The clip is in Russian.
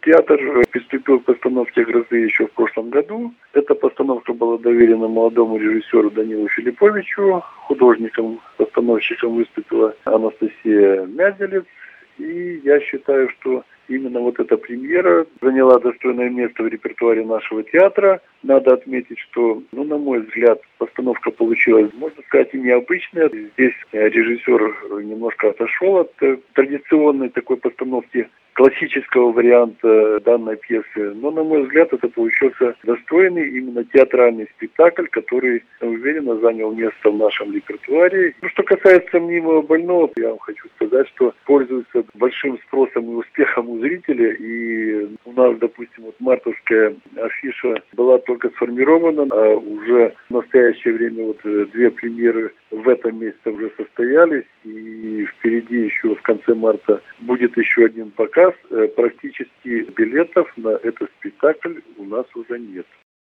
Театр приступил к постановке «Грозы» еще в прошлом году. Эта постановка была доверена молодому режиссеру Данилу Филипповичу. Художником-постановщиком выступила Анастасия Мяделец. И я считаю, что именно вот эта премьера заняла достойное место в репертуаре нашего театра. Надо отметить, что, на мой взгляд, постановка получилась, можно сказать, и необычная. Здесь режиссер немножко отошел от традиционной такой постановки, классического варианта данной пьесы. Но, на мой взгляд, это получился достойный именно театральный спектакль, который, уверенно, занял место в нашем репертуаре. Что касается «Мнимого больного», я вам хочу сказать, что пользуется большим спросом и успехом у зрителя. И у нас, допустим, мартовская афиша была только сформирована, а уже в настоящее время 2 премьеры в этом месяце уже состоялись. И впереди еще в конце марта будет еще один показ. Практически билетов на этот спектакль у нас уже нет.